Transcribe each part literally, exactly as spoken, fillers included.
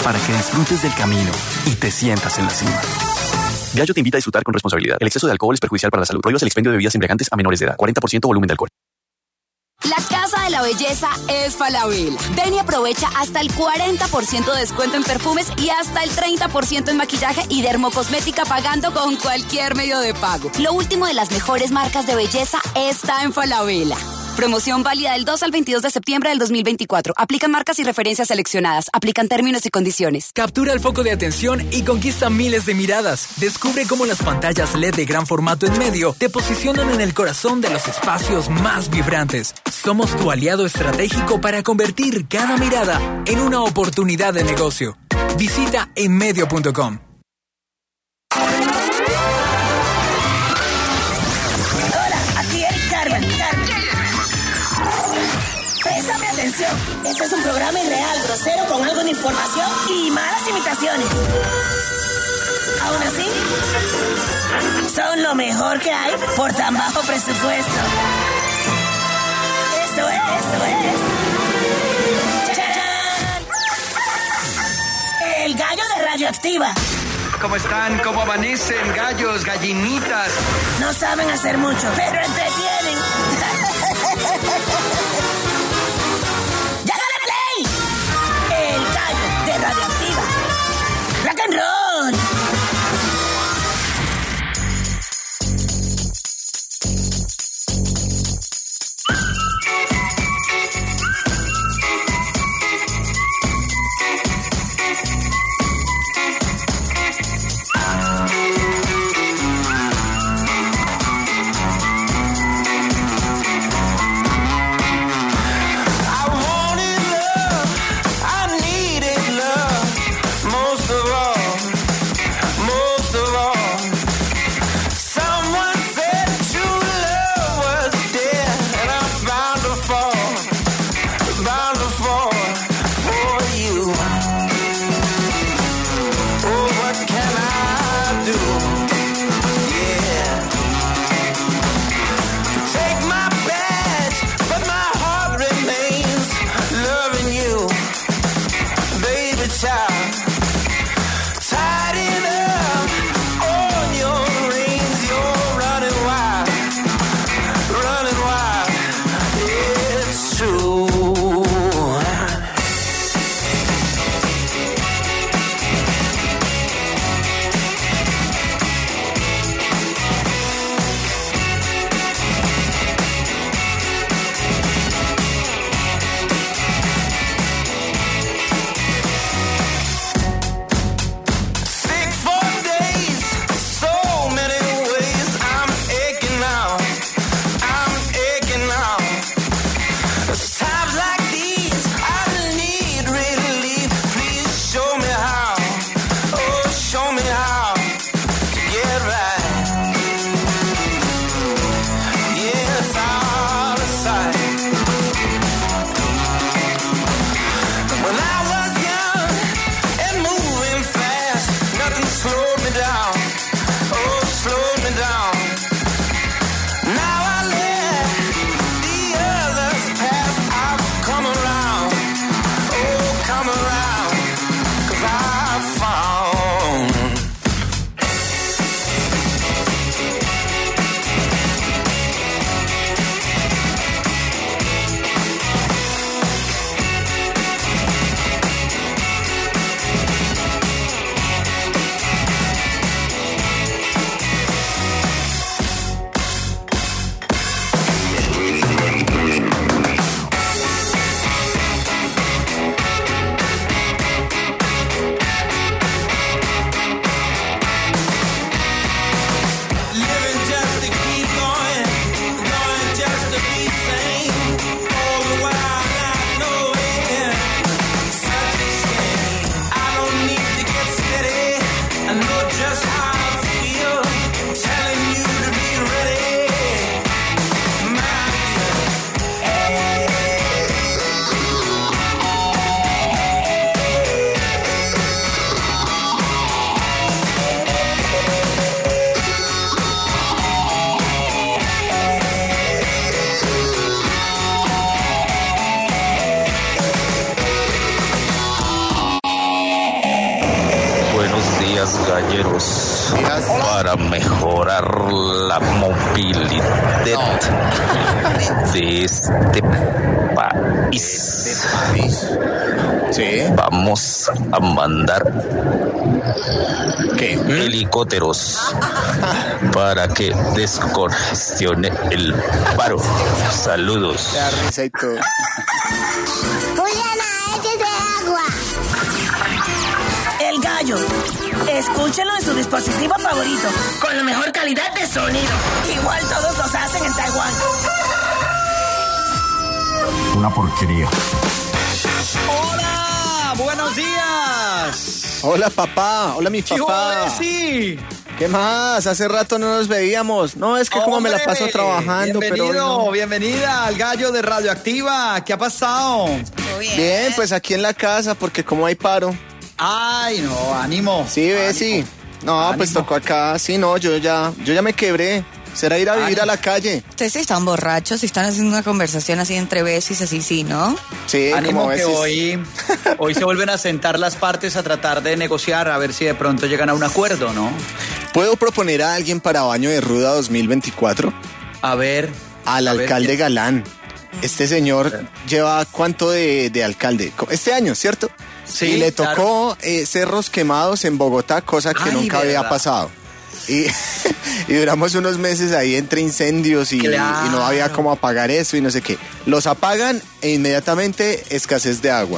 para que disfrutes del camino y te sientas en la cima. Gallo te invita a disfrutar con responsabilidad. El exceso de alcohol es perjudicial para la salud. Prohíbas el expendio de bebidas embriagantes a menores de edad. cuarenta por ciento volumen de alcohol. La Casa de la Belleza es Falabella. Ven y aprovecha hasta el cuarenta por ciento de descuento en perfumes y hasta el treinta por ciento en maquillaje y dermocosmética pagando con cualquier medio de pago. Lo último de las mejores marcas de belleza está en Falabella. Promoción válida del dos al veintidós de septiembre del dos mil veinticuatro. Aplican marcas y referencias seleccionadas. Aplican términos y condiciones. Captura el foco de atención y conquista miles de miradas. Descubre cómo las pantallas L E D de gran formato en medio te posicionan en el corazón de los espacios más vibrantes. Somos tu aliado estratégico para convertir cada mirada en una oportunidad de negocio. Visita enmedio punto com. Hola, aquí Eric Carmen. Préstame atención. Este es un programa irreal, grosero, con algo de información y malas imitaciones. Aún así, son lo mejor que hay por tan bajo presupuesto. Esto es, esto es. ¡Chachán! El gallo de Radioactiva. ¿Cómo están? ¿Cómo amanecen? Gallos, gallinitas. No saben hacer mucho, pero entretienen. Radioactiva. Rock and roll. días, galleros. Para mejorar la movilidad de este país. Sí. Vamos a mandar ¿qué? Helicópteros para que descongestione el paro. Saludos. La risa y todo. Juliana, échate agua. El Gallo. Escúchenlo en su dispositivo favorito, con la mejor calidad de sonido. Igual todos los hacen en Taiwán. Una porquería. ¡Hola! ¡Buenos días! Hola, papá. Hola, mi papá. Sí. ¿Qué más? Hace rato no nos veíamos. No, es que como me la paso trabajando, bienvenido, pero... No. Bienvenida al Gallo de Radioactiva. ¿Qué ha pasado? Bien. Bien, pues aquí en la casa, porque como hay paro. Ay, no, ánimo. Sí, ve, ánimo. sí. No, Ánimo. pues tocó acá. Sí, no, yo ya, yo ya me quebré. Será ir a vivir Ánimo. a la calle. Ustedes sí están borrachos y están haciendo una conversación así entre besos, así, sí, ¿no? Sí, Ánimo como que veces. hoy, hoy se vuelven a sentar las partes a tratar de negociar, a ver si de pronto llegan a un acuerdo, ¿no? ¿Puedo proponer a alguien para Baño de Ruda dos mil veinticuatro? A ver. Al a ver, alcalde ¿quién? Galán. Este señor lleva cuánto de, de alcalde? Este año, ¿cierto? Sí, y le claro. tocó eh, cerros quemados en Bogotá, cosa que Ay, nunca había verdad. pasado. Y, y duramos unos meses ahí entre incendios y, Claro. y no había cómo apagar eso y no sé qué. Los apagan e inmediatamente escasez de agua.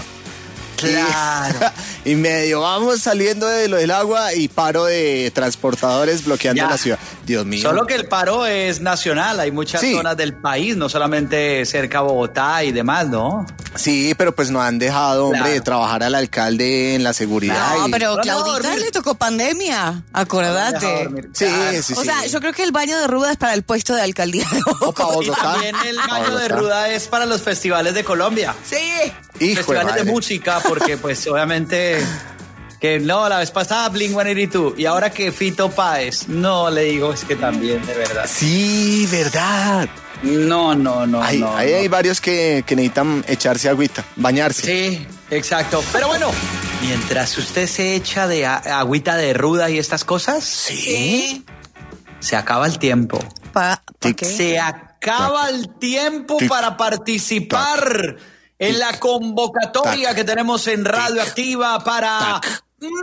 Claro. Y, y medio vamos saliendo de lo del agua y paro de transportadores bloqueando Ya. la ciudad. Dios mío. Solo que el paro es nacional, hay muchas Sí. zonas del país, no solamente cerca a Bogotá y demás, ¿no? Sí, pero pues no han dejado, hombre, Claro. de trabajar al alcalde en la seguridad. No, y- pero No, no, Claudita dormir. le tocó pandemia, Deja acordate. dormir. Sí, Claro. sí, O sí. sea, yo creo que el baño de Ruda es para el puesto de alcaldía de O pa' Bogotá. Y Bogotá. también el Pa' baño de Bogotá. Ruda es para los festivales de Colombia. Sí. Hijo de festivales de madre. música, porque pues obviamente que no, la vez pasada Blink ciento ochenta y dos y ahora que Fito Páez, no le digo, es que también, de verdad. Sí, verdad. No, no, no, Hay, no. ahí no. hay varios que, que necesitan echarse agüita, bañarse. Sí, exacto. Pero bueno, mientras usted se echa de a- agüita de ruda y estas cosas, Sí. se acaba el tiempo. Pa, ¿pa qué? Se acaba el tiempo Tic. para participar en la convocatoria Tac. que tenemos en Radioactiva para Tac.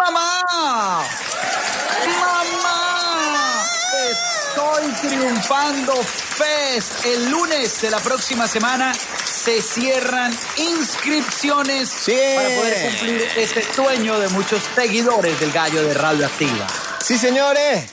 ¡Mamá! ¡Mamá! Estoy triunfando Fest. El lunes de la próxima semana se cierran inscripciones Sí. para poder cumplir este sueño de muchos seguidores del Gallo de Radioactiva. Sí, señores.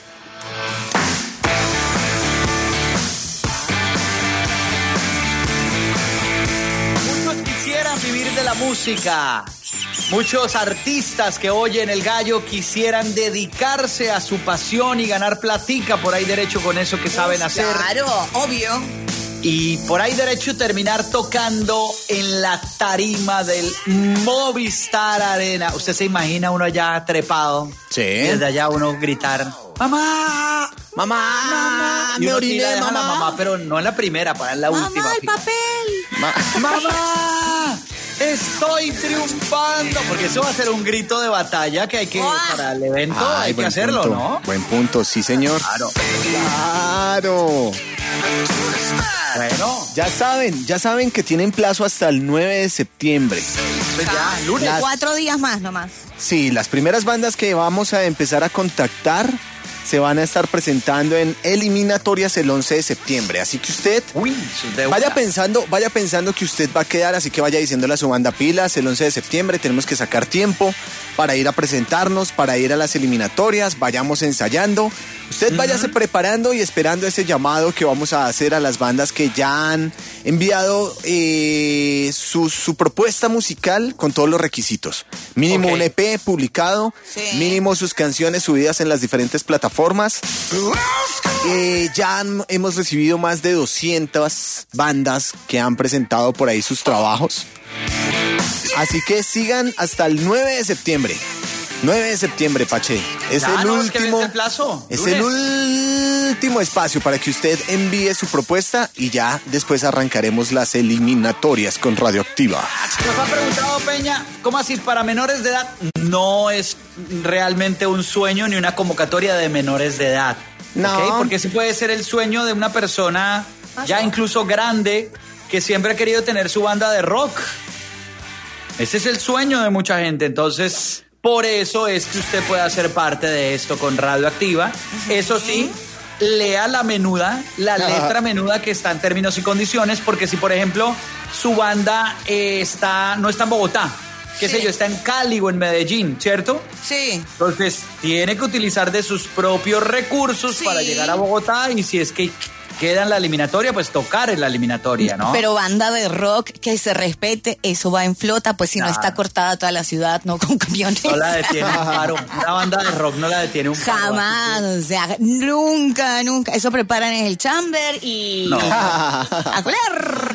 Muchos quisieran vivir de la música. Muchos artistas que oyen el Gallo quisieran dedicarse a su pasión y ganar platica por ahí derecho con eso que saben hacer. Claro, obvio. Y por ahí derecho terminar tocando en la tarima del Movistar Arena. ¿Usted se imagina uno allá trepado? Sí. Y desde allá uno gritar, ¡Mamá! Mamá, Y me uno sí oriné, la deja a mamá. la mamá, pero no en la primera, para en la última. Mamá, el fila. papel. Ma- ¡Mamá! ¡Estoy triunfando! Porque eso va a ser un grito de batalla que hay que, ¡Guau! para el evento, Ay, hay que buen hacerlo, punto, ¿no? Buen punto, sí, señor. Claro. Claro. Bueno, Ya saben, ya saben que tienen plazo hasta el nueve de septiembre. pues ya, lunes. Las- Cuatro días más nomás. Sí, las primeras bandas que vamos a empezar a contactar se van a estar presentando en eliminatorias el once de septiembre. Así que usted Uy, sus deudas. vaya pensando, vaya pensando que usted va a quedar, así que vaya diciéndole a su banda pilas, el once de septiembre tenemos que sacar tiempo para ir a presentarnos, para ir a las eliminatorias, vayamos ensayando. Usted váyase preparando y esperando ese llamado que vamos a hacer a las bandas que ya han enviado eh, su, su propuesta musical con todos los requisitos. Mínimo Ok. un E P publicado, Sí. mínimo sus canciones subidas en las diferentes plataformas. Eh, ya han- hemos recibido más de doscientas bandas que han presentado por ahí sus trabajos. Así que sigan hasta el nueve de septiembre. nueve de septiembre, Pache. Es Ya, el no, es que último. vence el plazo, Es lunes. el último espacio para que usted envíe su propuesta y ya después arrancaremos las eliminatorias con Radioactiva. Nos ha preguntado Peña, ¿cómo así para menores de edad? No es realmente un sueño ni una convocatoria de menores de edad. No. ¿Okay? Porque sí puede ser el sueño de una persona ya incluso grande que siempre ha querido tener su banda de rock. Ese es el sueño de mucha gente. Entonces, por eso es que usted puede hacer parte de esto con Radioactiva. Uh-huh. Eso sí, lea la menuda, la letra menuda que está en términos y condiciones, porque si, por ejemplo, su banda eh, está no está en Bogotá, qué sí. sé yo, está en Cali o en Medellín, ¿cierto? Sí. Entonces, tiene que utilizar de sus propios recursos sí. para llegar a Bogotá, y si es que queda en la eliminatoria, pues tocar en la eliminatoria, ¿no? Pero banda de rock que se respete, eso va en flota, pues si nah. no está cortada toda la ciudad, no con camiones. No la detiene un paro. Una banda de rock no la detiene un paro. Jamás, o sea, nunca, nunca. Eso preparan en el chamber y... No. A colar.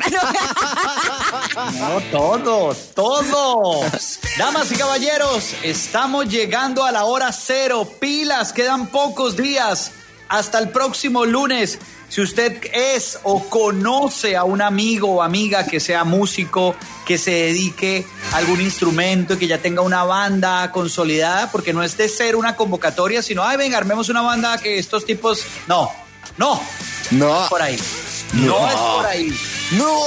No, todos, todos. Damas y caballeros, estamos llegando a la hora cero. Pilas, quedan pocos días. Hasta el próximo lunes. Si usted es o conoce a un amigo o amiga que sea músico, que se dedique a algún instrumento y que ya tenga una banda consolidada, porque no es de ser una convocatoria, sino, ay, venga, armemos una banda que estos tipos... No, no, no, no es por ahí. No, no es por ahí. No.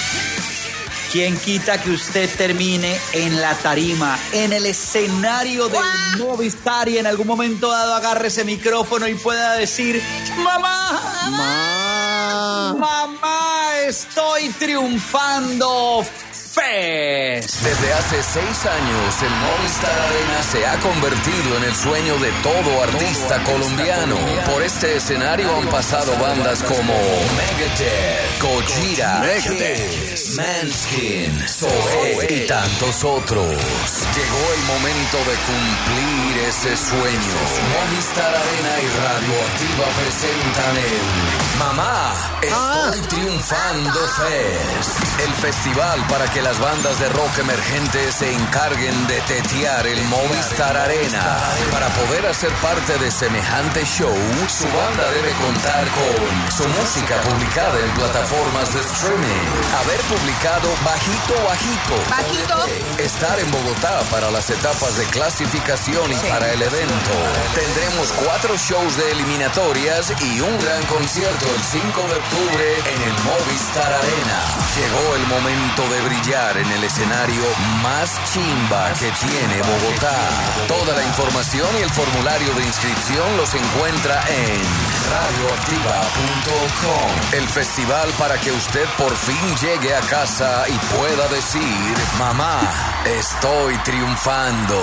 ¿Quién quita que usted termine en la tarima, en el escenario del Movistar, y en algún momento dado agarre ese micrófono y pueda decir: ¡Mamá! ¡Mamá! ¡Mamá! ¡Estoy triunfando! Fest. Desde hace seis años, el Movistar Arena se ha convertido en el sueño de todo artista colombiano. Por este escenario han pasado bandas como Megadeth, Gojira, Kiss, Manskin, Zoé y tantos otros. Llegó el momento de cumplir ese sueño. Movistar Arena y Radioactiva presentan el Mamá, Estoy Triunfando Fest. El festival para que las bandas de rock emergentes se encarguen de tetear el Movistar Arena. Para poder hacer parte de semejante show, su banda debe contar con su música publicada en plataformas de streaming, haber publicado bajito, bajito, bajito, estar en Bogotá para las etapas de clasificación y sí. para el evento. Tendremos cuatro shows de eliminatorias y un gran concierto el cinco de octubre en el Movistar Arena. Llegó el momento de brillar en el escenario más chimba que tiene Bogotá. Toda la información y el formulario de inscripción los encuentra en radioactiva punto com. El festival para que usted por fin llegue a casa y pueda decir: mamá, estoy triunfando.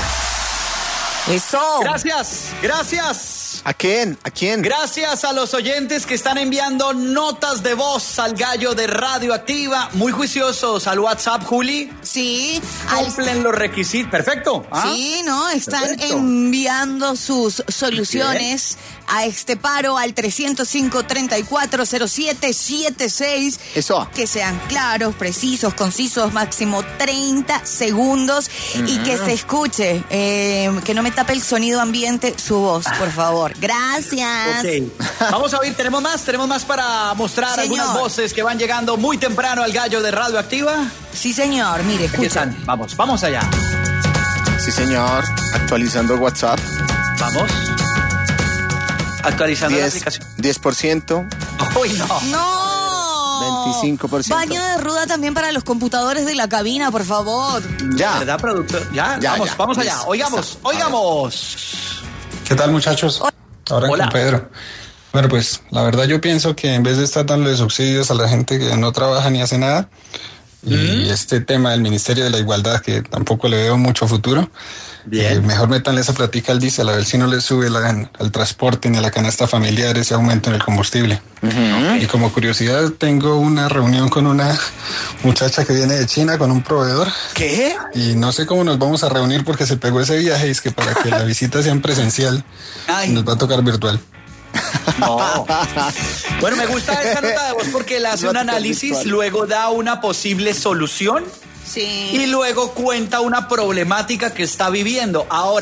Eso. Gracias, gracias. ¿A quién? ¿A quién? Gracias a los oyentes que están enviando notas de voz al gallo de Radioactiva. Muy juiciosos al WhatsApp, Juli. Sí. Cumplen al... los requisitos. Perfecto. ¿Ah? Sí, ¿no? Están Perfecto. enviando sus soluciones a este paro al trescientos cinco, treinta y cuatro, cero siete setenta y seis. Eso. Que sean claros, precisos, concisos, máximo treinta segundos uh-huh. y que se escuche, eh, que no me tape el sonido ambiente su voz, por favor. Gracias. Okay. Vamos a oír, tenemos más, tenemos más para mostrar señor. algunas voces que van llegando muy temprano al gallo de Radioactiva. Sí, señor, mire, escucha. Vamos, vamos allá. Sí, señor, actualizando WhatsApp. Vamos. Actualizando diez, la aplicación. diez por ciento. Uy, no. No. veinticinco por ciento. Baño de ruda también para los computadores de la cabina, por favor. Ya. ¿Verdad, productor? Ya, ya vamos, ya. vamos allá. Oigamos, oigamos. ¿Qué tal, muchachos? Ahora Hola. con Pedro. Bueno, pues la verdad yo pienso que en vez de estar dándole subsidios a la gente que no trabaja ni hace nada, ¿Mm? y este tema del Ministerio de la Igualdad, que tampoco le veo mucho futuro, eh, mejor métanle esa platica al diésel, a ver si no le sube la, al transporte ni a la canasta familiar ese aumento en el combustible. Uh-huh. Y como curiosidad, tengo una reunión con una muchacha que viene de China con un proveedor. ¿Qué? Y no sé cómo nos vamos a reunir porque se pegó ese viaje y es que para que la visita sea en presencial, Ay. nos va a tocar virtual. No. Bueno, me gusta esa nota de voz porque él hace un análisis, luego da una posible solución sí. y luego cuenta una problemática que está viviendo. Ahora,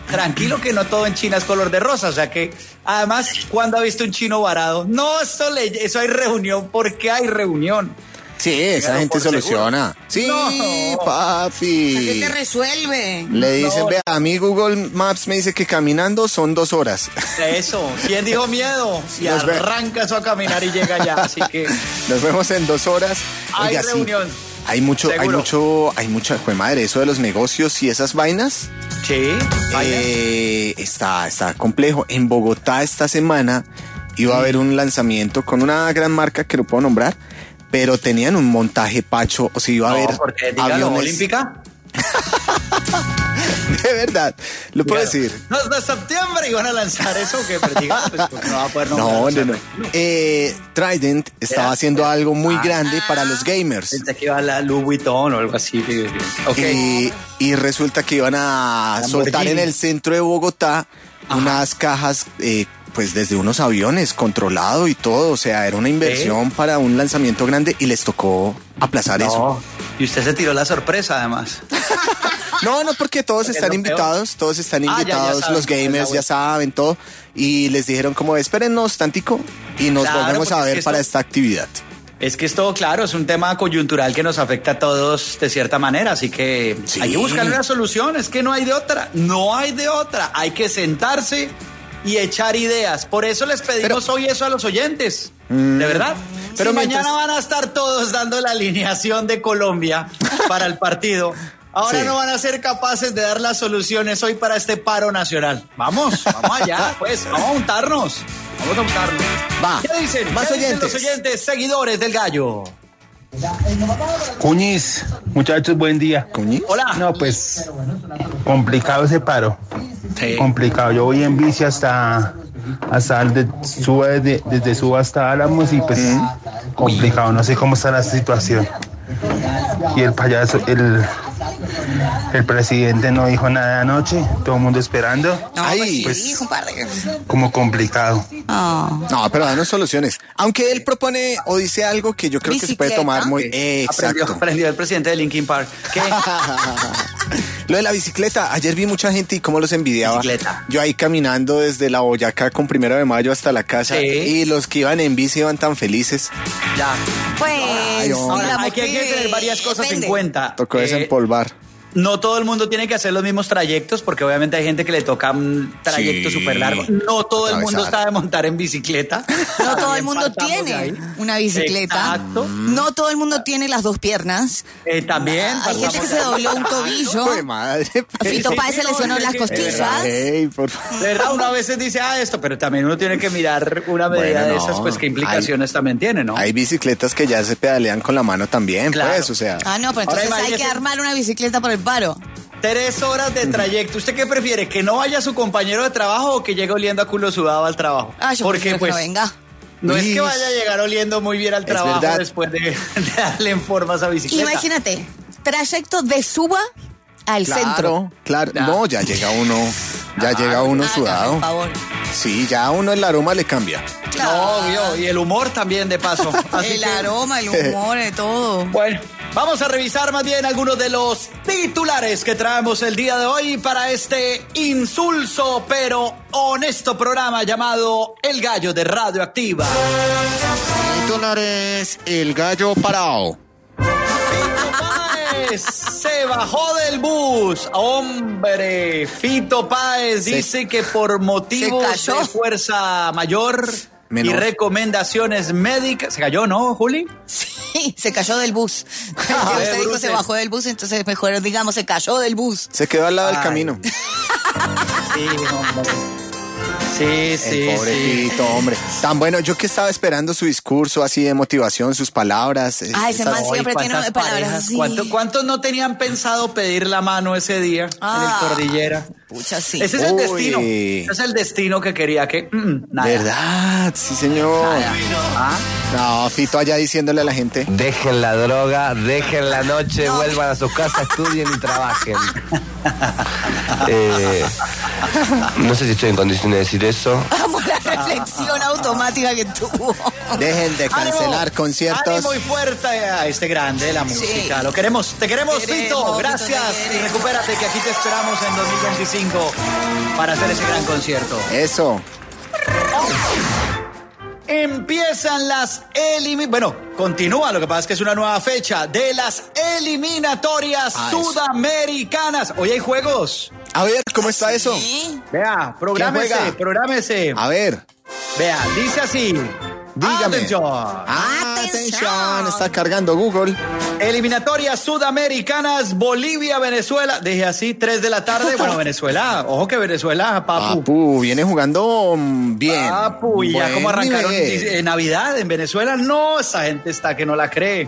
tranquilo que no todo en China es color de rosa, o sea que, además, ¿cuándo ha visto un chino varado? No, eso, le, eso hay reunión, porque hay reunión. Sí, esa Pero gente soluciona. Seguro. Sí, no. papi. ¿Qué se resuelve? Le dicen, No. vea, a mí Google Maps me dice que caminando son dos horas. Eso, ¿quién dijo miedo? Y Nos ve- arranca eso a caminar y llega ya, así que Nos vemos en dos horas. hay Oiga, sí, reunión. hay mucho, hay Seguro. mucho, hay mucha, jue madre, eso de los negocios y esas vainas. Sí, vaya. Eh, está, está complejo. En Bogotá esta semana iba a haber un lanzamiento con una gran marca que no puedo nombrar, pero tenían un montaje pacho, o sea, iba a No, haber porque dígalo, aviones. olímpica. De verdad, lo puedo Dígalo. decir. No, de septiembre iban a lanzar eso, que pero dígalo, pues, porque no va a poder No, nombrar, o no, sea, no. Eh, Trident estaba Era- haciendo algo muy Ah. grande para los gamers. Pensé que iba a la Louis Vuitton o algo así. que- Ok. Y, y resulta que iban a Lamborghini. soltar en el centro de Bogotá unas cajas, eh, pues desde unos aviones, controlado y todo. O sea, era una inversión para un lanzamiento grande y les tocó aplazar eso. No. Y usted se tiró la sorpresa, además. No, no, porque todos Porque están es lo peor. invitados, todos están Ah, ya, ya invitados, saben los cómo es la gamers ya vuelta. saben todo. Y les dijeron como, espérennos tantico y nos Claro, volvemos a porque es ver que para esto- esta actividad. Es que es todo claro, es un tema coyuntural que nos afecta a todos de cierta manera, así que Sí. hay que buscar una solución, es que no hay de otra, no hay de otra, hay que sentarse y echar ideas. Por eso les pedimos hoy eso a los oyentes, de verdad. pero si mientras- mañana van a estar todos dando la alineación de Colombia para el partido, ahora Sí. no van a ser capaces de dar las soluciones hoy para este paro nacional. Vamos, vamos allá, pues, vamos a juntarnos, vamos a juntarnos. Va, ¿Qué dicen? más ¿Qué dicen oyentes. los oyentes, seguidores del Gallo? Cuñiz, muchachos, buen día. ¿Cuñiz? Hola. No, pues complicado ese paro. Sí. Complicado. Yo voy en bici hasta hasta el de Suba, desde, desde Suba hasta Álamos y pues complicado. No sé cómo está la situación. Y el payaso, el, el presidente no dijo nada anoche. Todo el mundo esperando. No, Ay, pues pues- sí, compadre. Como complicado. Oh. No, pero danos soluciones. Aunque él propone o dice algo que yo creo que se puede Bicicleta. tomar muy... Aprendió, Exacto. aprendió el presidente de Linkin Park. ¿Qué? Lo de la bicicleta, ayer vi mucha gente y cómo los envidiaba. Bicicleta. Yo ahí caminando desde la Boyacá con Primero de Mayo hasta la casa Sí. y los que iban en bici iban tan felices. Ya. Pues, Ay, hombre. Ahora, digamos hay que, hay que tener varias cosas depende. en cuenta. Tocó Eh, desempolvar. No todo el mundo tiene que hacer los mismos trayectos porque obviamente hay gente que le toca un trayecto Sí. súper largo. No todo el mundo Atravesar. está de montar en bicicleta. No todo el También mundo partamos de tiene ahí. una bicicleta. Exacto. No todo el mundo tiene las dos piernas. Eh, también. Hay gente que partamos se de ahí. dobló un tobillo. Ay, madre. A Fito Sí, Páez se no, lesionó es las que- costillas. Ey, por favor. De verdad, uno a veces dice, ah, esto, pero también uno tiene que mirar una medida Bueno, de no. esas, pues qué implicaciones también tiene, ¿no? Hay bicicletas que ya se pedalean con la mano también, Claro. pues, o sea. Ah, no, pero Ahora entonces hay que imagínese- armar una bicicleta por el paro. Tres horas de trayecto. ¿Usted qué prefiere? ¿Que no vaya su compañero de trabajo o que llegue oliendo a culo sudado al trabajo? Ah, yo Porque prefiero pues que no venga. no es Uy. que vaya a llegar oliendo muy bien al Es trabajo verdad. después de, de darle en forma a esa bicicleta. Imagínate, trayecto de Suba al Claro, centro. claro. Ya. No, ya llega uno, ya llega uno Hágame sudado. el favor. Sí, ya uno el aroma le cambia. No, obvio, y el humor también de paso. Así El que, aroma, el humor, de todo. bueno, vamos a revisar más bien algunos de los titulares que traemos el día de hoy para este insulso pero honesto programa llamado El Gallo de Radioactiva. Titulares, el gallo parado. Fito Páez se bajó del bus. Hombre, Fito Páez Se- dice que por motivos Se cayó. de fuerza mayor y Menor. recomendaciones médicas. ¿Se cayó, no, Juli? Sí, se cayó del bus. de Usted dijo bruces. se bajó del bus, entonces mejor digamos se cayó del bus. Se quedó al lado del Ay. camino. Sí, hombre. Sí, sí, El pobrecito, sí. hombre. Tan bueno, yo que estaba esperando su discurso así de motivación, sus palabras. eh, Ah, ese esas- man Ay, siempre tiene ¿cuántas palabras parejas? así. ¿Cuánto- ¿Cuántos no tenían pensado pedir la mano ese día Ah. en el Cordillera? Pucha, sí. Ese es el Uy. destino. Ese es el destino que quería que... mm, nada. ¿Verdad? Sí, señor. Nada. ¿Ah? No, Fito allá diciéndole a la gente. Dejen la droga, dejen la noche, vuelvan a su casa, estudien y trabajen. Eh, no sé si estoy en condiciones de decir eso. Amo la reflexión automática que tuvo. Dejen de cancelar ánimo, conciertos. Ánimo muy fuerte a este grande de la música. Sí. Lo queremos, te queremos, queremos Fito. Gracias y recupérate que aquí te esperamos en dos mil veinticinco para hacer ese gran concierto. Eso. Empiezan las eliminatorias. Bueno, continúa, lo que pasa es que es una nueva fecha de las eliminatorias ah, sudamericanas. Hoy hay juegos. A ver, ¿cómo está ¿Sí? eso? Vea, prográmese, prográmese. A ver. Vea, dice así. Dígame. Atención. Atención. Está cargando Google. Eliminatorias sudamericanas, Bolivia, Venezuela. Dije así, tres de la tarde. Bueno, Venezuela. Ojo que Venezuela, papu. Papu, viene jugando bien. Papu, y ya como arrancaron en Navidad en Venezuela. No, esa gente está que no la cree.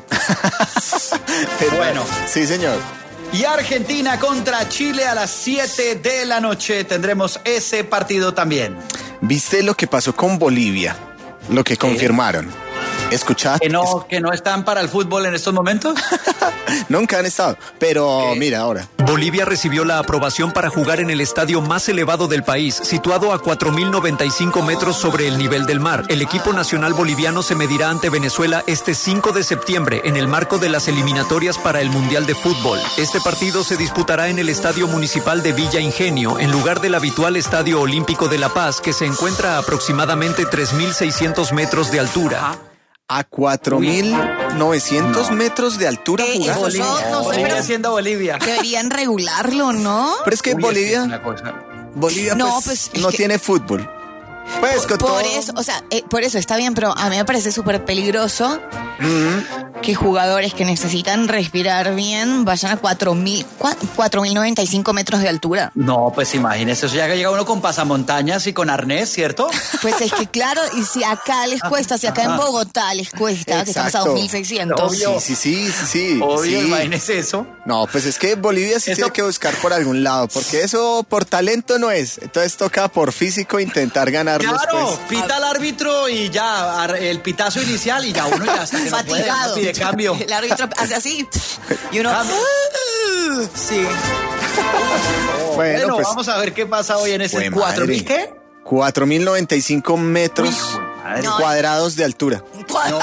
Pero bueno. Sí, señor. Y Argentina contra Chile a las siete de la noche. Tendremos ese partido también. ¿Viste lo que pasó con Bolivia? Lo que confirmaron. ¿Escuchaste? ¿Que no, que no están para el fútbol en estos momentos? Nunca han estado, pero ¿Qué? Mira ahora. Bolivia recibió la aprobación para jugar en el estadio más elevado del país, situado a cuatro mil noventa y cinco metros sobre el nivel del mar. El equipo nacional boliviano se medirá ante Venezuela este cinco de septiembre en el marco de las eliminatorias para el Mundial de Fútbol. Este partido se disputará en el Estadio Municipal de Villa Ingenio, en lugar del habitual Estadio Olímpico de La Paz, que se encuentra a aproximadamente tres mil seiscientos metros de altura. A cuatro mil novecientos no. metros de altura eh, jugar. Bolivia, no, no, Bolivia pero siendo Bolivia. Deberían regularlo, ¿no? Pero es que Uy, Bolivia, es que Bolivia no, pues, pues no que... tiene fútbol. Pues por, todo... por eso, o sea, eh, por eso está bien, pero a mí me parece súper peligroso mm-hmm. que jugadores que necesitan respirar bien vayan a cuatro mil noventa y cinco metros de altura. No, pues imagínese, eso ya que llega uno con pasamontañas y con arnés, ¿cierto? Pues es que claro, y si acá les cuesta, si acá en Bogotá les cuesta, Exacto. que estamos a dos mil seiscientos. Obvio. Sí, sí, sí, sí. Obvio, sí. imagínese eso. No, pues es que Bolivia sí eso... tiene que buscar por algún lado, porque eso por talento no es. Entonces toca por físico intentar ganar. Claro, pues. Pita al árbitro y ya, el pitazo inicial y ya uno ya está que fatigado. No puede, no pide cambio. El árbitro hace así y uno... Sí. Bueno, bueno pues, vamos a ver qué pasa hoy en ese cuatro mil, ¿qué? cuatro mil noventa y cinco metros Uy, cuadrados de altura. No,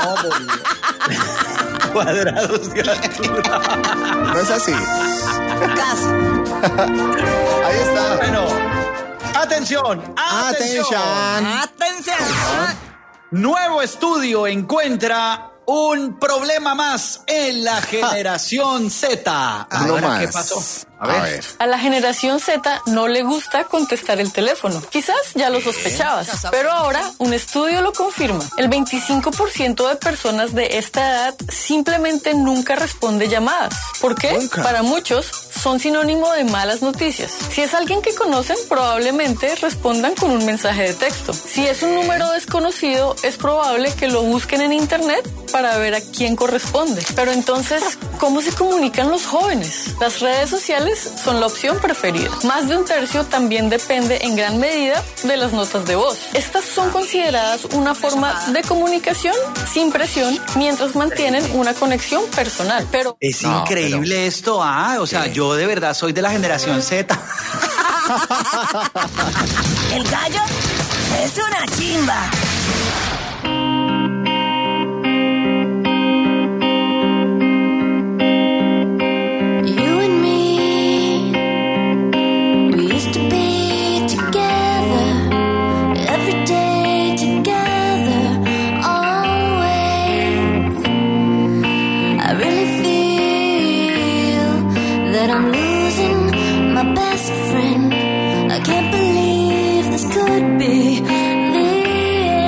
cuadrados de altura. No es así. Casi. Ahí está. Bueno, atención, atención. Atención. Atención. Nuevo estudio encuentra un problema más en la generación Z. Ahora, no más. ¿Qué pasó? A ver. a ver. A la generación Z no le gusta contestar el teléfono. Quizás ya lo sospechabas, pero ahora un estudio lo confirma. El veinticinco por ciento de personas de esta edad simplemente nunca responde llamadas. ¿Por qué? Nunca. Para muchos son sinónimo de malas noticias. Si es alguien que conocen, probablemente respondan con un mensaje de texto. Si es un número desconocido, es probable que lo busquen en internet para ver a quién corresponde. Pero entonces, ¿cómo se comunican los jóvenes? Las redes sociales son la opción preferida. Más de un tercio también depende en gran medida de las notas de voz. Estas son consideradas una forma de comunicación sin presión mientras mantienen una conexión personal. Pero es no, increíble pero... esto, ah, o sea, ¿qué? Yo de verdad soy de la generación Z. El gallo es una chimba. I'm losing my best friend. I can't believe this could be the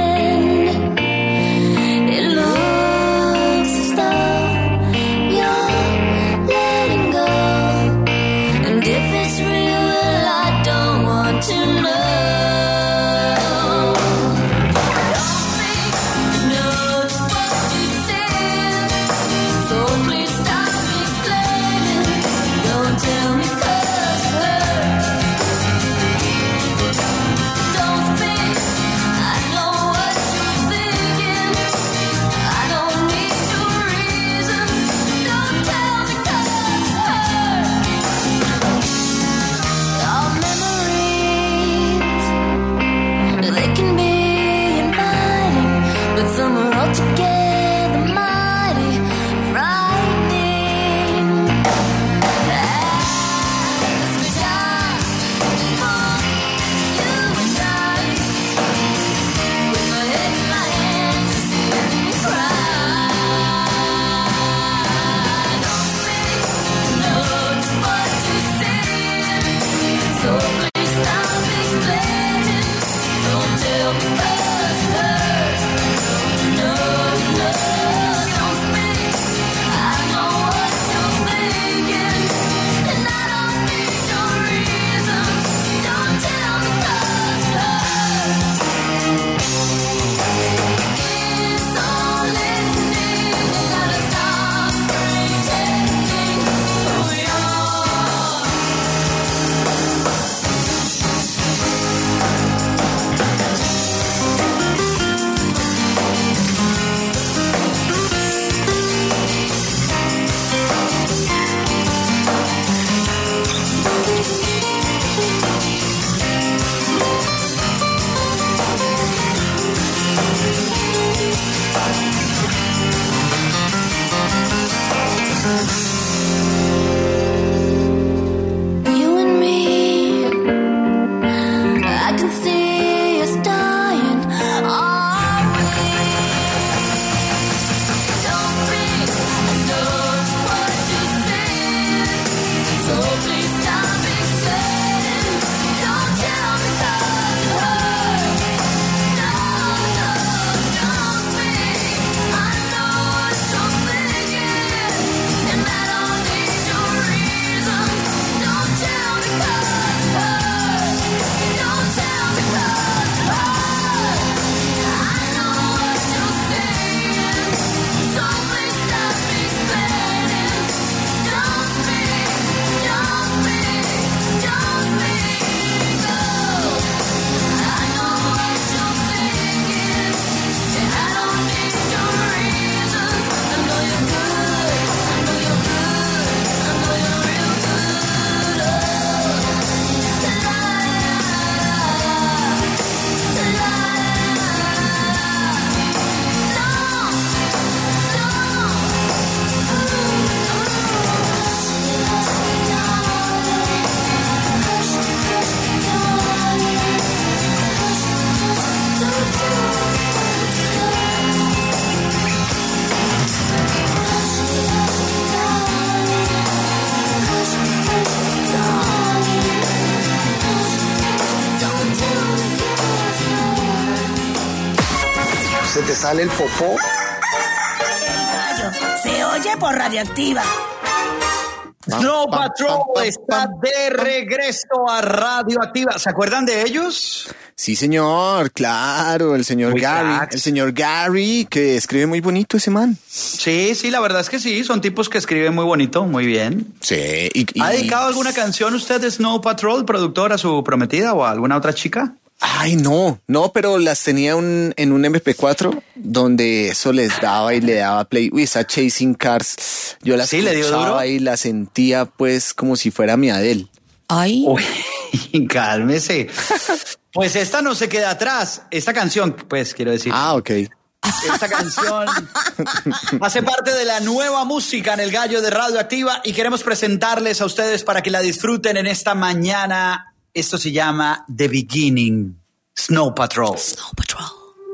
te sale el popó. El gallo se oye por Radioactiva. Snow Patrol está de regreso a Radioactiva. ¿Se acuerdan de ellos? Sí, señor, claro, el señor Muy Gary, cracks. el señor Gary, que escribe muy bonito ese man. Sí, sí, la verdad es que sí, son tipos que escriben muy bonito, muy bien. Sí. Y, y- ¿Ha dedicado alguna canción usted de Snow Patrol, productor, a su prometida o a alguna otra chica? Ay, no, no, pero las tenía un, en un eme pe cuatro donde eso les daba y le daba play. Uy, esa Chasing Cars, yo la Sí, ¿le dio duro? escuchaba y la sentía pues como si fuera mi Adele. Ay. Uy, cálmese. Pues esta no se queda atrás. Esta canción, pues quiero decir. Ah, ok. Esta canción hace parte de la nueva música en el Gallo de Radioactiva y queremos presentarles a ustedes para que la disfruten en esta mañana. Esto se llama The Beginning, Snow Patrol. Snow Patrol.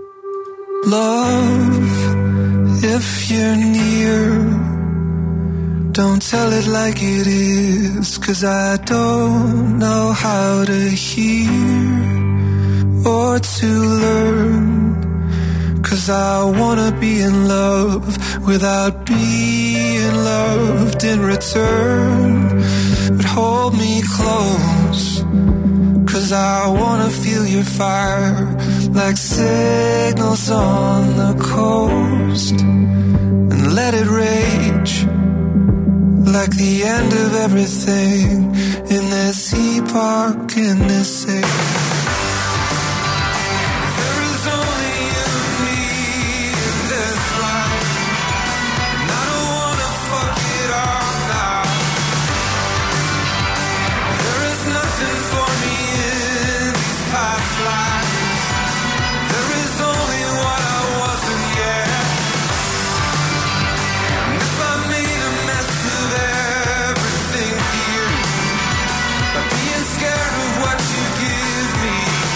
Love, if you're near, don't tell it like it is, 'cause I don't know how to hear or to learn, 'cause I wanna be in love without being loved in return. But hold me close, 'cause I wanna feel your fire like signals on the coast, and let it rage like the end of everything in this epoch, in this age. There is only you and me in this life, and I don't wanna fuck it up now. There is nothing for me in these past lives. There is only what I wasn't yet. And if I made a mess of everything here, by being scared of what you give me,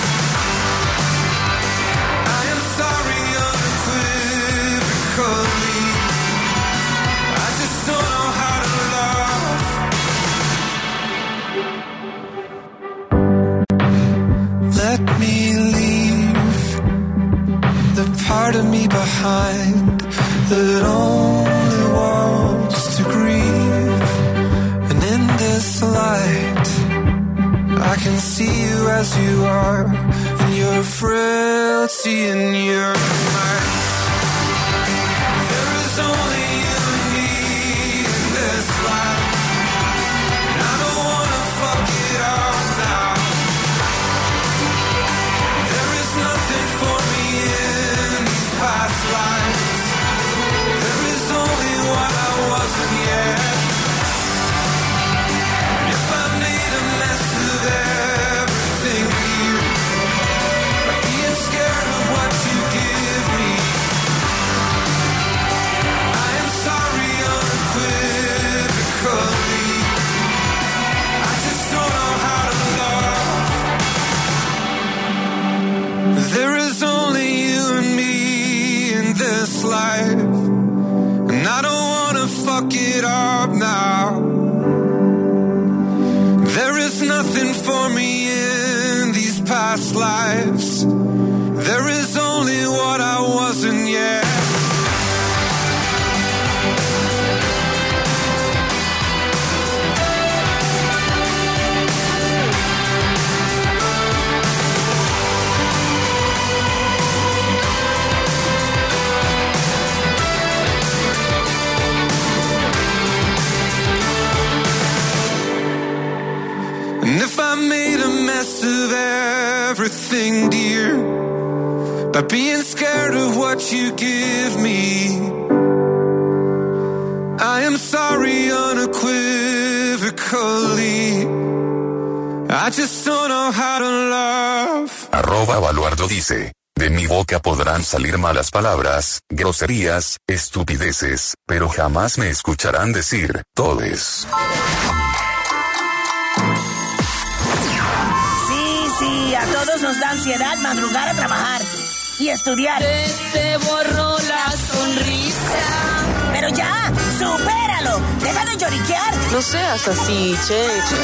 I am sorry unequivocally. I just don't know how to love. Let me leave the part of me behind that only wants to grieve. And in this light, I can see you as you are, in your frailty and your might. There is only you and me in this life, and I don't wanna fuck it up now. There is nothing for me in these past lives. There is only what I wasn't yet. And if I made a mess of everything here, by being scared of what you give me, I am sorry unequivocally. I just don't know how to love. There is only you and me in this life, and I don't wanna fuck it up now. There is nothing for me in these past lives. There is only what I wasn't yet. And if I made a mess of everything, dear, by being scared of what you give me, I am sorry unequivocally. I just don't know how to love. Arroba Baluardo dice: de mi boca podrán salir malas palabras, groserías, estupideces, pero jamás me escucharán decir todes. Sí, sí, a todos nos da ansiedad madrugar a trabajar y estudiar. Se te borró la sonrisa. Pero ya, supéralo. Deja de lloriquear. No seas así, Cheche.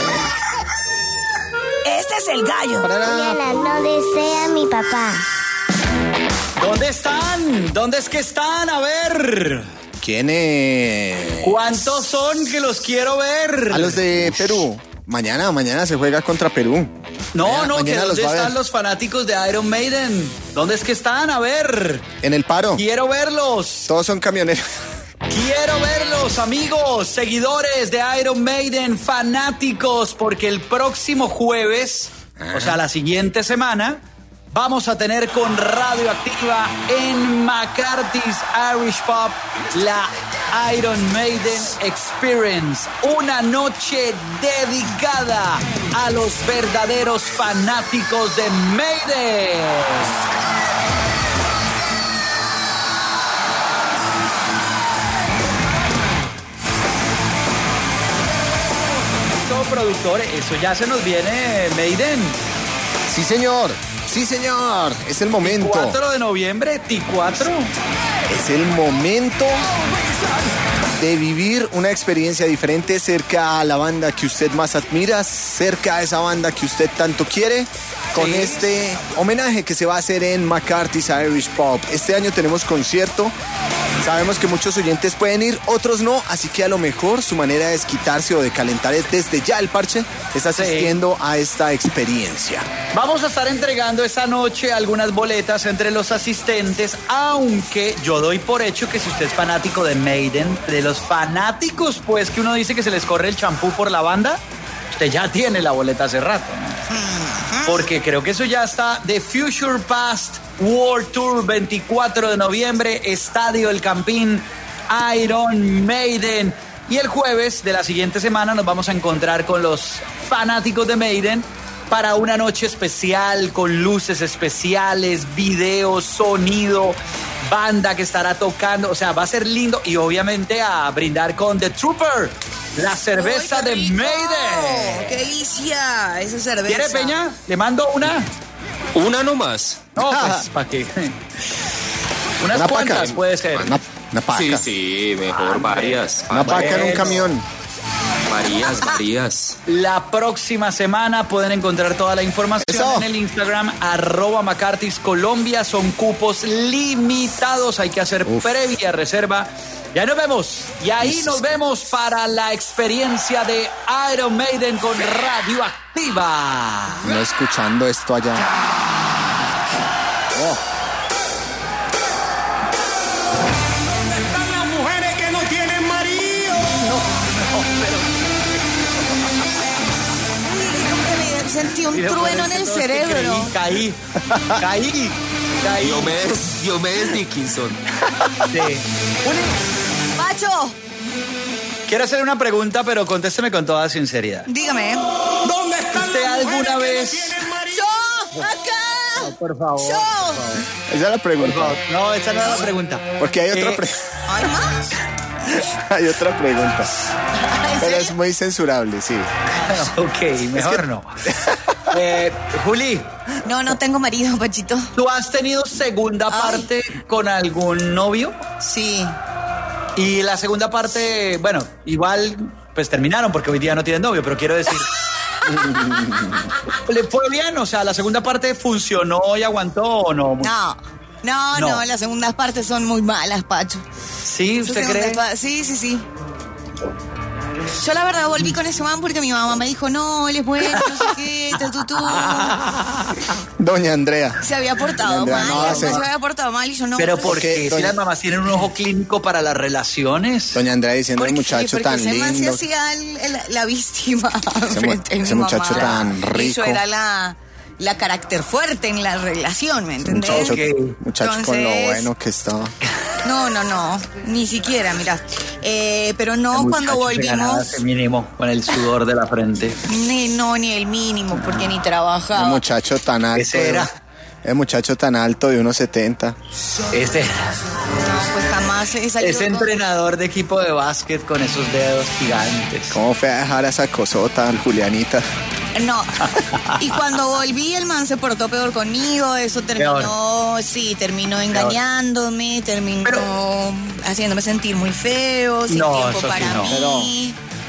Este es el gallo. Diana, no desea a mi papá. ¿Dónde están? ¿Dónde es que están? A ver. ¿Quién es? ¿Cuántos son que los quiero ver? A los de Perú. Mañana, mañana se juega contra Perú. No, mañana, no, mañana que ¿dónde los están los fanáticos de Iron Maiden? ¿Dónde es que están? A ver. En el paro. Quiero verlos. Todos son camioneros. Quiero verlos, amigos, seguidores de Iron Maiden, fanáticos, porque el próximo jueves, Ajá. o sea, la siguiente semana, vamos a tener con Radioactiva en McCarthy's Irish Pub la Iron Maiden Experience. Una noche dedicada a los verdaderos fanáticos de Maiden. Productor, eso ya se nos viene, Maiden. Sí, señor. Sí, señor. Es el momento. cuatro de noviembre, T cuatro. Es el momento de vivir una experiencia diferente cerca a la banda que usted más admira, cerca a esa banda que usted tanto quiere, con sí. este homenaje que se va a hacer en McCarthy's Irish Pub. Este año tenemos concierto. Sabemos que muchos oyentes pueden ir, otros no, así que a lo mejor su manera de desquitarse o de calentar desde ya el parche es asistiendo sí. a esta experiencia. Vamos a estar entregando esta noche algunas boletas entre los asistentes, aunque yo doy por hecho que si usted es fanático de Maiden, de los fanáticos pues que uno dice que se les corre el champú por la banda, usted ya tiene la boleta hace rato, ¿no? Porque creo que eso ya está. The Future Past World Tour, veinticuatro de noviembre, Estadio El Campín, Iron Maiden. Y el jueves de la siguiente semana nos vamos a encontrar con los fanáticos de Maiden para una noche especial con luces especiales, video, sonido, banda que estará tocando. O sea, va a ser lindo y obviamente a brindar con The Trooper, la cerveza ¡Uy, qué de rico! Maiden. ¡Qué delicia esa cerveza! ¿Quiere, Peña? ¿Le mando una? Una nomás. No, pues, ¿para qué? Unas una cuantas paca. puede ser. Una, una paca. Sí, sí, mejor varias. Una paca bueno. en un camión. Varias, varias. La próxima semana pueden encontrar toda la información Eso. en el Instagram, arroba McCarthy's Colombia. Son cupos limitados, hay que hacer Uf. previa reserva. Ya nos vemos. Y ahí Eso. nos vemos para la experiencia de Iron Maiden con Radioactiva. No escuchando esto allá. Oh. ¿Dónde están las mujeres que no tienen marido? No, no, pero... Sentí un trueno en el cerebro. Caí, caí, caí, caí. Diomedes, Diomedes Dickinson. Sí. ¡Pacho! Quiero hacer una pregunta, pero contésteme con toda sinceridad. Dígame. ¿Dónde están ¿Usted las alguna vez... que no tienen marido? ¡Yo! ¡Acá! No, por favor. ¡Yo! Por favor. Esa es la pregunta. No, esa no es la pregunta. Porque hay otra eh, pregunta. ¿Hay más? Hay otra pregunta. Pero es muy censurable, sí. Ok, mejor es que... no. eh, Juli. No, no tengo marido, Pachito. ¿Tú has tenido segunda Ay. parte con algún novio? Sí. Y la segunda parte, bueno, igual pues terminaron porque hoy día no tienen novio, pero quiero decir... ¿Le fue bien? O sea, ¿la segunda parte funcionó y aguantó o no? No, no, no, no las segundas partes son muy malas, Pacho. ¿Sí? ¿Usted cree? Pa- sí, sí, sí. Yo la verdad volví con ese man porque mi mamá me dijo, no, él es bueno, no sé qué, tú, tú. Doña Andrea. Se había portado Andrea, mal, no, se sí. había portado mal y yo no. Pero porque doña... si las mamás tienen un ojo clínico para las relaciones. Doña Andrea diciendo el muchacho porque tan ese man lindo. se hacía el, el, la víctima Ese, frente mu- a ese mi muchacho mamá. tan rico. Y eso era la, la carácter fuerte en la relación, ¿me entendés? Muchacho, Okay. muchacho Entonces, con lo bueno que estaba. No, no, no, ni siquiera, mira. Eh, pero no, cuando volvimos... mínimo, con el sudor de la frente. Ni, no, ni el mínimo, porque ni trabajaba. El muchacho tan alto. Ese era. El muchacho tan alto de uno setenta. Ese era. No, pues jamás he salido Ese con- entrenador de equipo de básquet con esos dedos gigantes. ¿Cómo fue a dejar a esa cosota, al Julianita? No. Y cuando volví, el man se portó peor conmigo. Eso terminó, sí, terminó engañándome, terminó Pero- haciéndome sentir muy feo, sin No, tiempo eso sí para no. mí.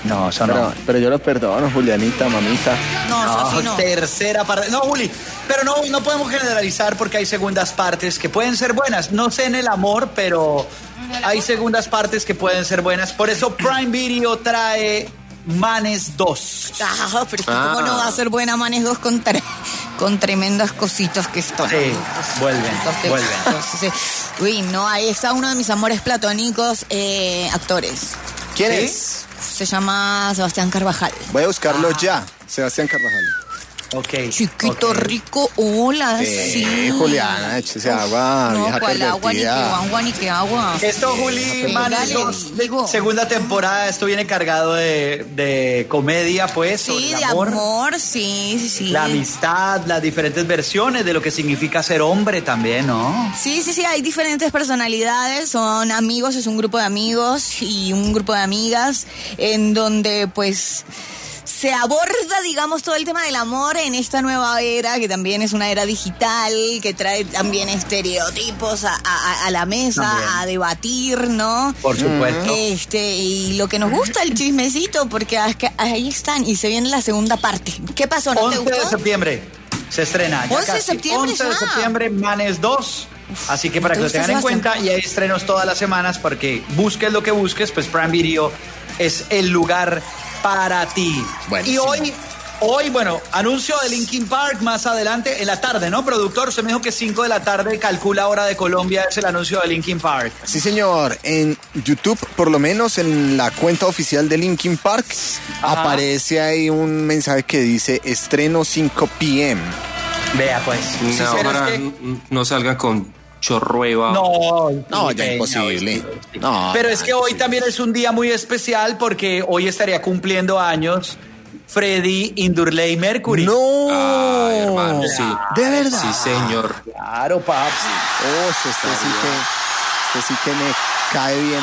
No, eso pero, no. Pero yo lo perdono, Julianita, mamita. No, No, eso sí no. tercera parte. No, Juli, pero no, no podemos generalizar porque hay segundas partes que pueden ser buenas. No sé en el amor, pero hay segundas partes que pueden ser buenas. Por eso Prime Video trae Manes dos. Ah, pero es que Ah. cómo no va a ser buena Manes dos con, tre- con tremendas cositas que están. Sí, vuelven, Entonces, vuelven. entonces, uy, no, ahí está uno de mis amores platónicos, eh, actores. ¿Quién ¿Sí? es? Se llama Sebastián Carvajal. Voy a buscarlo Ah. ya, Sebastián Carvajal. Ok. Chiquito, ok. rico, hola, Eh, sí. Juliana, échese agua, No, vieja cuál agua, ni qué pervertida. agua, ni qué agua. Esto, Juli, Pégale, Manes dos, digo. segunda temporada. Esto viene cargado de, de comedia, pues, sobre Sí, el de amor, amor, sí, sí, sí. la amistad, las diferentes versiones de lo que significa ser hombre también, ¿no? Sí, sí, sí, hay diferentes personalidades, son amigos, es un grupo de amigos y un grupo de amigas en donde pues se aborda, digamos, todo el tema del amor en esta nueva era, que también es una era digital, que trae también estereotipos a, a- a la mesa, También. a debatir, ¿no? Por supuesto. Este, y lo que nos gusta, el chismecito, porque es que ahí están y se viene la segunda parte. ¿Qué pasó? ¿No te once de gustó? septiembre se estrena. ya once de casi. septiembre once de ya. septiembre, Manes dos. Así que para ¿Te que lo gusta, tengan en Sebastián? cuenta, y hay estrenos todas las semanas, porque busques lo que busques, pues Prime Video es el lugar para ti. Buenísimo. Y hoy, hoy, bueno, anuncio de Linkin Park más adelante en la tarde, ¿no, productor? Se me dijo que cinco de la tarde, calcula hora de Colombia, es el anuncio de Linkin Park. Sí, señor. En YouTube, por lo menos en la cuenta oficial de Linkin Park, Ajá. aparece ahí un mensaje que dice estreno cinco p m Vea, pues. No, Sí, pero es ahora que- n- no salgan con chorrueva. No, No, sí, ya peña, imposible. sí. No, Pero ya es que hoy imposible. también es un día muy especial porque hoy estaría cumpliendo años Freddie Indurley Mercury. No. Ay, hermano, sí. ¿De verdad? Sí, señor. Claro, papi. Oh, este sí que, este sí que me cae bien.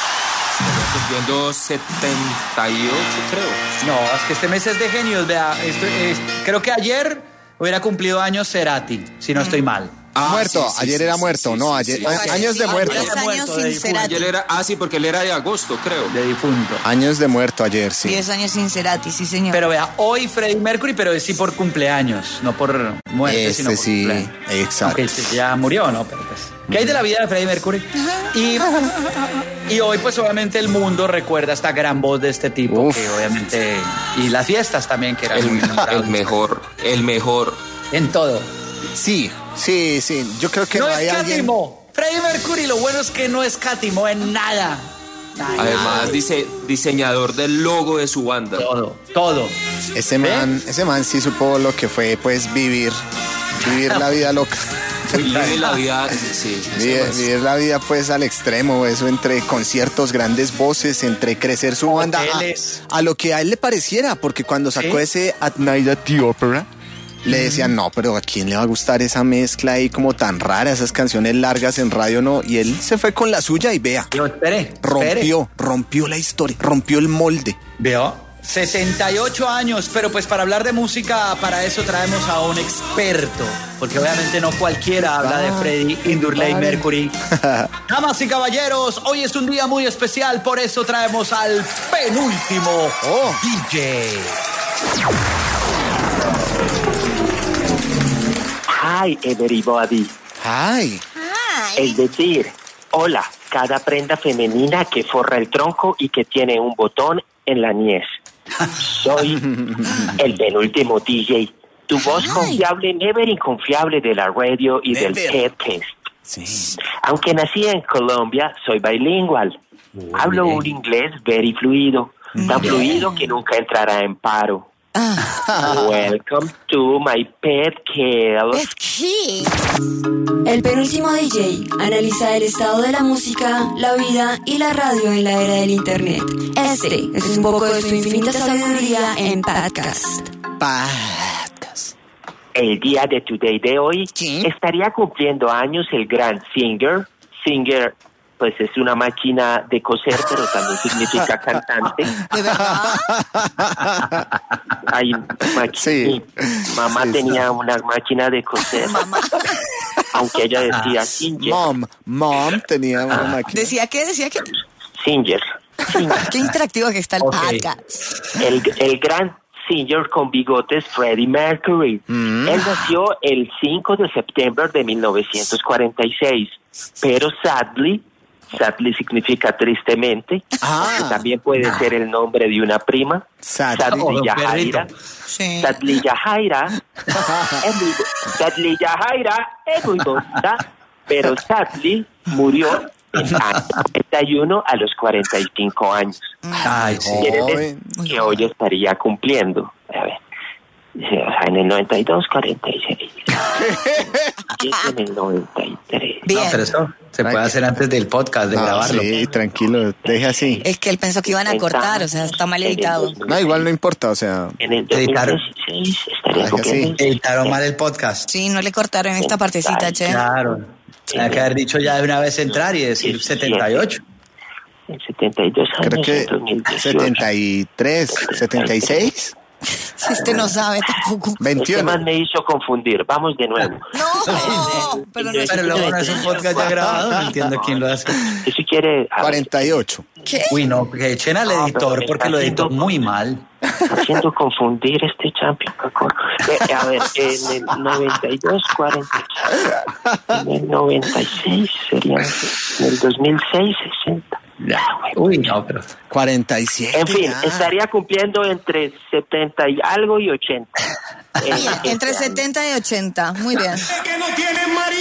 Cumpliendo setenta y ocho, creo. No, es que este mes es de genios, vea. Esto es- creo que ayer hubiera cumplido años Cerati, si no estoy mal. Ah, muerto, sí, sí, ayer sí, era sí, muerto, sí, no, sí, ayer, sí, a- sí. años de Sí, muerto. diez Muerto, años de sin difunto. Cerati. Ayer era, ah, sí, porque él era de agosto, creo. De difunto. Años de muerto ayer, sí. diez años sin Cerati, sí, señor. Pero vea, hoy Freddie Mercury, pero es sí por cumpleaños, no por muerte, sino Este por sí, cumpleaños. exacto. Aunque este ya murió, ¿no? Pero pues, ¿qué hay de la vida de Freddie Mercury? Y, y hoy, pues, obviamente, el mundo recuerda esta gran voz de este tipo, Uf. que obviamente... Y las fiestas también, que eran El, muy el nombradas. mejor, el mejor. En todo. Sí, sí, sí. Yo creo que No no hay alguien. escatimó. Freddie Mercury, lo bueno es que no escatimó en nada. Nada. Además, dice diseñador del logo de su banda. Todo, todo. Ese man, ese man sí supo lo que fue, pues, vivir. Vivir la vida loca. Vive la vida, sí. Vivir, vivir la vida, pues, al extremo. Eso entre conciertos, grandes voces, entre crecer su banda. Hoteles. A, a lo que a él le pareciera. Porque cuando sacó ¿Sí? ese At Night at the Opera, le decían, no, pero ¿a quién le va a gustar esa mezcla ahí como tan rara? Esas canciones largas en radio, no. Y él se fue con la suya y vea. Yo, espere, Rompió, rompió la historia, rompió el molde. ¿Veo? setenta y ocho años, pero pues para hablar de música, para eso traemos a un experto, porque obviamente no cualquiera habla de Freddie Indurley Mercury. Damas y caballeros, hoy es un día muy especial, por eso traemos al penúltimo Oh. D J. Hi, everybody. Ay. Es decir, hola, cada prenda femenina que forra el tronco y que tiene un botón en la niez. Soy el penúltimo D J, tu voz confiable, never inconfiable de la radio y del Never. podcast. Sí. Aunque nací en Colombia, soy bilingual. Hablo un inglés very fluido, tan fluido que nunca entrará en paro. Welcome to my podcast. El penúltimo D J analiza el estado de la música, la vida y la radio en la era del internet. Este es un poco de su infinita sabiduría en podcast. Podcast. El día de Today de hoy estaría cumpliendo años el gran Singer. Singer, pues es una máquina de coser, pero también significa cantante. ¿De verdad? Hay maqui- Sí. Mi mamá Sí, tenía una máquina de coser, Mamá. aunque ella decía Singer. Mom, mom tenía una máquina. ¿Decía qué? ¿Decía qué? Singer. Qué interactivo que está el okay. podcast. El, el gran singer con bigotes Freddie Mercury. Mm. Él nació el cinco de septiembre de mil novecientos cuarenta y seis, pero sadly, sadly significa tristemente, ah. también puede ah. ser el nombre de una prima, Sadly oh, Yajaira. Sí. Sadly Yajaira es muy, Sadly Yajaira es muy bonita, pero sadly murió en noventa y uno a los cuarenta y cinco años. Ay, sí. Quiere decir que hoy estaría cumpliendo. A ver. O sea, en el noventa y dos, cuarenta y seis. Y es en el noventa y tres. Bien. No, pero eso se puede hacer antes del podcast, de ah, grabarlo. Sí, tranquilo, deje así. Es que él pensó que iban a cortar, o sea, está mal editado. No, igual no importa, o sea. En el dos mil dieciséis estaría cumpliendo. Editaron mal el podcast. Sí, no le cortaron esta partecita, che. Claro. Hay que haber dicho ya de una vez entrar y decir setenta y ocho. En setenta y dos años. Creo que setenta y tres, setenta y seis. Si usted no sabe tampoco. veintiuno. Este man me hizo confundir. Vamos de nuevo. No, pero no, pero luego no es un podcast ya grabado. No entiendo quién lo hace. Y si quiere. cuarenta y ocho. ¿Qué? Uy, no, que echen al editor no, porque lo editó muy mal. Haciendo confundir este champion. Eh, a ver, en el noventa y dos, cuarenta y ocho. En el noventa y seis serían. En el dos mil seis, sesenta. No, uy, no, pero cuarenta y siete. En fin, ya. Estaría cumpliendo entre setenta y algo y ochenta. Eh, entre setenta y ochenta, muy bien. ¡Que no tiene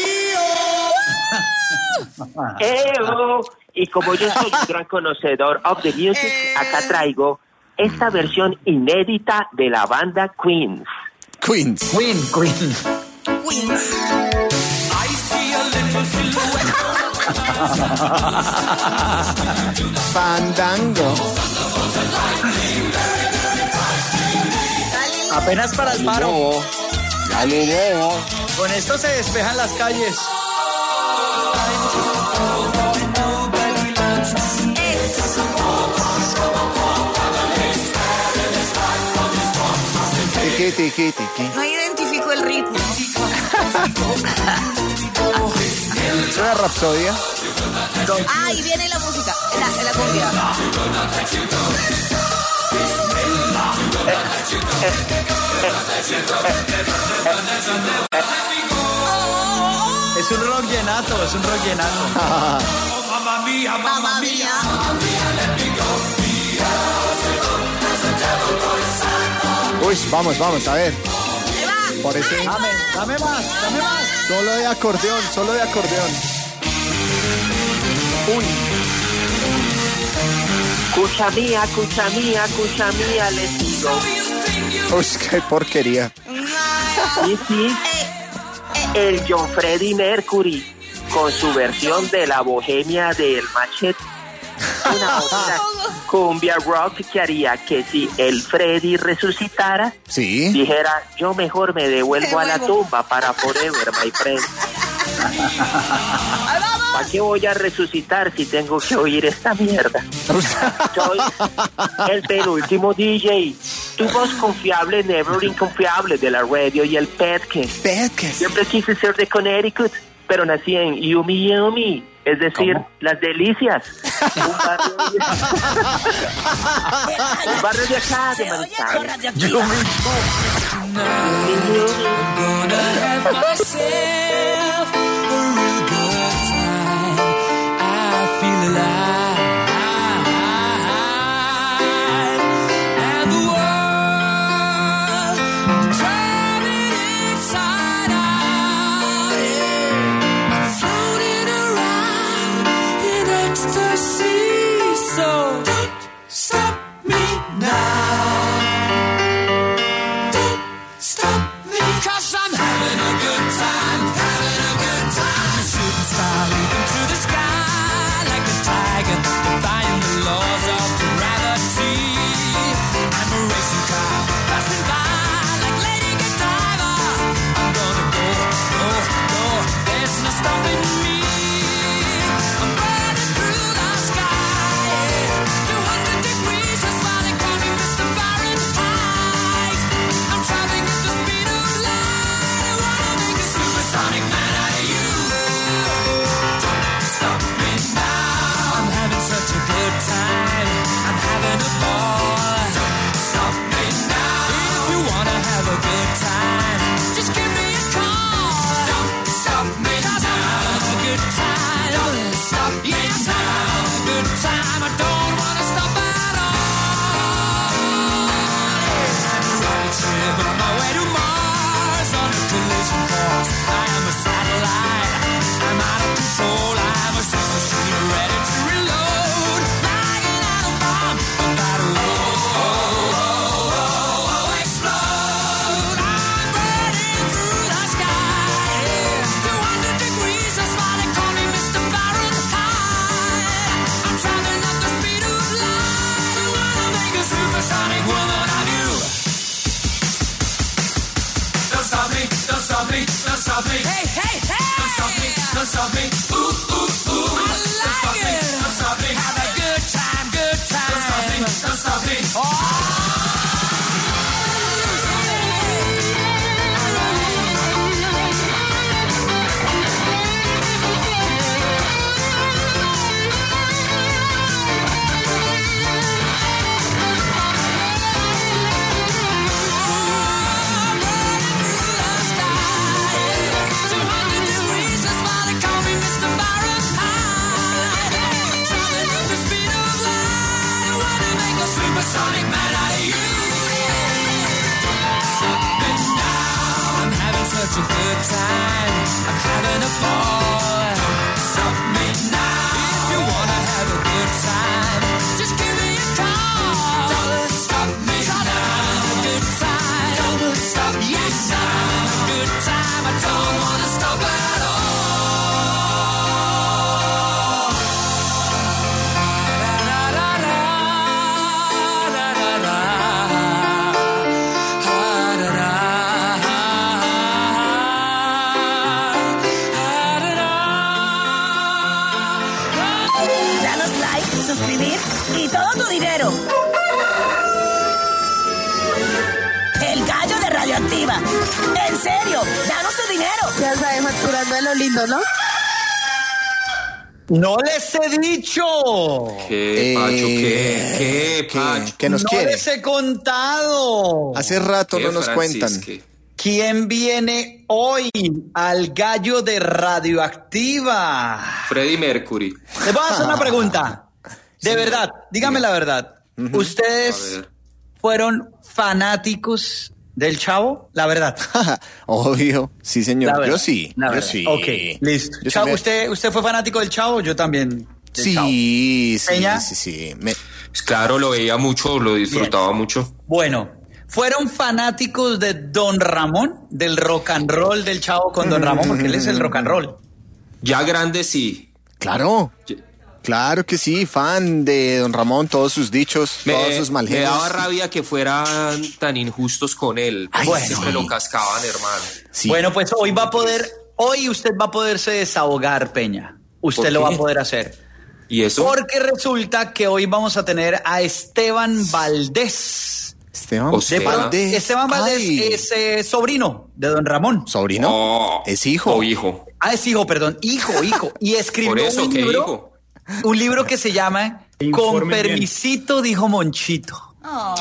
marido! ¡Eo! Y como yo soy un gran conocedor of the music, acá traigo esta versión inédita de la banda Queens. Queens. Queen, Queen. Queens. I see a little silhouette. Fandango. Apenas para el paro. Dale, con esto se despejan las calles. Tiki, tiki, tiki. No identifico el ritmo. ¿Es una rapsodia? Ah, y viene la música, la, la cumbia. Es un rock llenato, es un rock llenato. Mamma mía, mamma mía. Uy, vamos, vamos, a ver. Por ese... Dame, dame más, dame más. Solo de acordeón, solo de acordeón. Uy. Cucha mía, cucha mía, cucha mía, les digo. Uy, qué porquería. Sí, sí. El John Freddie Mercury, con su versión de la bohemia del machete. Una otra cumbia rock que haría que si el Freddy resucitara, sí, dijera, yo mejor me devuelvo a la tumba para forever, my friend. ¿Para qué voy a resucitar si tengo que oír esta mierda? Soy el penúltimo D J, tu voz confiable, never inconfiable de la radio y el Petcast. Petcast. Siempre quise ser de Connecticut, pero nací en Yumi Yumi, es decir, ¿cómo? Las Delicias. Un barrio de, un barrio de acá, de Manizales. Yumi. stop me. Ooh, ooh, ooh. I like it. Don't stop me. Have a good time, good time. Don't stop me. Don't stop me. Oh. Sonic man out of you. Stop me now. I'm having such a good time. I'm having a ball. Stop me now. If you wanna have a good time, just give me a call. Don't stop me now. I'm having a good time. Don't stop me yes, now. I'm having a good time. I don't wanna stop at all. Suscribir y todo tu dinero. El gallo de Radioactiva. En serio, danos tu dinero. Ya sabes, facturando de lo lindo, ¿no? No les he dicho. ¿Qué, Pacho? ¿Qué? ¿Qué, Pacho? ¿Qué nos no quiere? les he contado. Hace rato no nos cuentan. ¿Quién viene hoy al gallo de Radioactiva? Freddie Mercury. Les voy a hacer una pregunta. De sí, verdad, dígame sí. la verdad. Uh-huh. ¿Ustedes fueron fanáticos del Chavo? La verdad. Obvio, sí, señor. Yo sí. La yo verdad. sí. Ok, listo. Yo Chavo, me... ¿usted, ¿Usted fue fanático del Chavo? Yo también. Sí, Chavo. sí, ¿Peña? sí, sí. Me... Claro, lo veía mucho, lo disfrutaba Bien. mucho. Bueno, ¿fueron fanáticos de Don Ramón? Del rock and roll del Chavo con Don Ramón, porque él es el rock and roll. Ya grande, sí. Claro. Ya. Claro que sí, fan de Don Ramón, todos sus dichos, me, todos sus mal genios. Me daba rabia que fueran tan injustos con él. Ay, bueno, siempre sí. lo cascaban, hermano. Sí. Bueno, pues hoy va a poder, hoy usted va a poderse desahogar, Peña. Usted lo va a poder hacer. ¿Y eso? Porque resulta que hoy vamos a tener a Esteban Valdés. Esteban o sea, Valdés. Esteban Valdés Ay. es eh, sobrino de Don Ramón. ¿Sobrino? Oh, es hijo. O hijo. Ah, es hijo, perdón. Hijo, hijo. Y escribió Por eso, un ¿qué libro. hijo? Un libro que se llama Con permisito, bien. Dijo Monchito. Oh.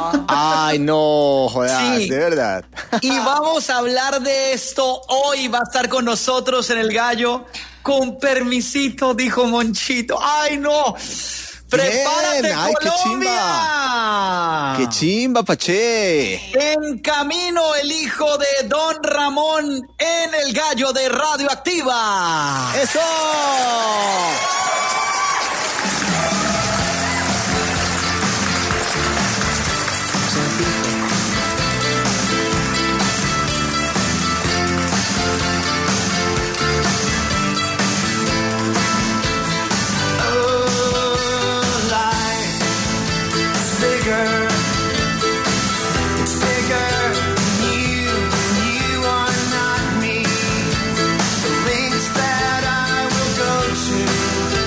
Ay, no, jodas, sí. de verdad. Y vamos a hablar de esto hoy. Va a estar con nosotros en el gallo. Con permisito, dijo Monchito. ¡Ay, no! ¡Prepárate, bien. Ay, Colombia! ¡Qué chimba! ¡Qué chimba, Pache! En camino el hijo de Don Ramón en el gallo de Radioactiva. ¡Eso! That I will go to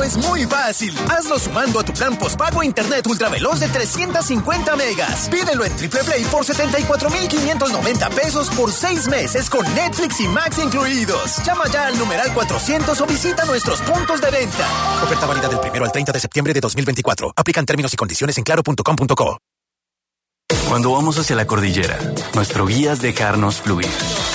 es muy fácil. Hazlo sumando a tu plan postpago internet ultraveloz de trescientos cincuenta megas. Pídelo en Triple Play por setenta y cuatro mil quinientos noventa pesos por seis meses con Netflix y Max incluidos. Llama ya al numeral cuatrocientos o visita nuestros puntos de venta. Oferta válida del primero al treinta de septiembre de dos mil veinticuatro. Aplican términos y condiciones en claro punto com punto co. Cuando vamos hacia la cordillera, nuestro guía es dejarnos fluir.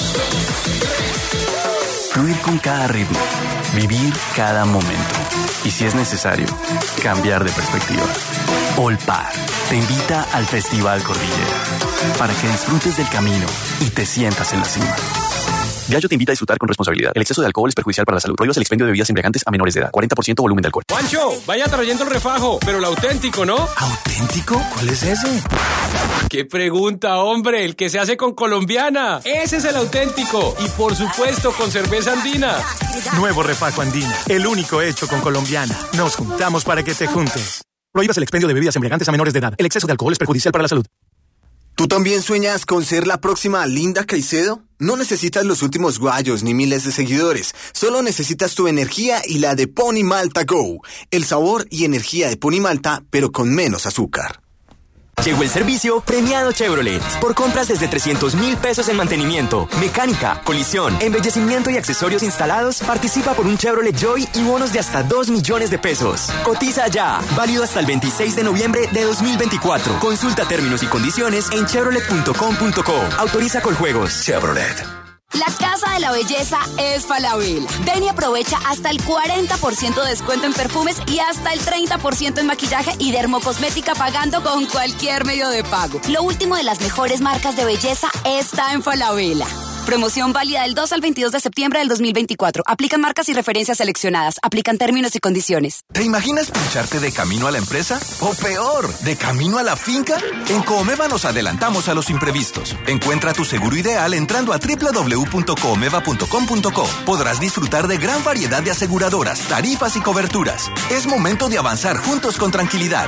Fluir con cada ritmo, vivir cada momento. Y si es necesario, cambiar de perspectiva. Olpar te invita al Festival Cordillera para que disfrutes del camino y te sientas en la cima. Gallo te invita a disfrutar con responsabilidad. El exceso de alcohol es perjudicial para la salud. Prohíbas el expendio de bebidas embriagantes a menores de edad. cuarenta por ciento volumen de alcohol. ¡Juancho! Vaya trayendo el refajo, pero el auténtico, ¿no? ¿Auténtico? ¿Cuál es ese? ¡Qué pregunta, hombre! El que se hace con colombiana. Ese es el auténtico. Y por supuesto con cerveza andina. Nuevo refajo andina. El único hecho con colombiana. Nos juntamos para que te juntes. Prohíbas el expendio de bebidas embriagantes a menores de edad. El exceso de alcohol es perjudicial para la salud. ¿Tú también sueñas con ser la próxima Linda Caicedo? No necesitas los últimos guayos ni miles de seguidores. Solo necesitas tu energía y la de Pony Malta Go. El sabor y energía de Pony Malta, pero con menos azúcar. Llegó el servicio premiado Chevrolet. Por compras desde trescientos mil pesos en mantenimiento, mecánica, colisión, embellecimiento y accesorios instalados, participa por un Chevrolet Joy y bonos de hasta dos millones de pesos. Cotiza ya. Válido hasta el veintiséis de noviembre de dos mil veinticuatro. Consulta términos y condiciones en chevrolet punto com punto co. Autoriza Coljuegos. Chevrolet. La Casa de la Belleza es Falabella. Ven y aprovecha hasta el cuarenta por ciento de descuento en perfumes y hasta el treinta por ciento en maquillaje y dermocosmética pagando con cualquier medio de pago. Lo último de las mejores marcas de belleza está en Falabella. Promoción válida del dos al veintidós de septiembre del dos mil veinticuatro. Aplican marcas y referencias seleccionadas. Aplican términos y condiciones. ¿Te imaginas pincharte de camino a la empresa? O peor, ¿de camino a la finca? En Comeva nos adelantamos a los imprevistos. Encuentra tu seguro ideal entrando a doble u doble u doble u punto comeva punto com punto co. Podrás disfrutar de gran variedad de aseguradoras, tarifas y coberturas. Es momento de avanzar juntos con tranquilidad.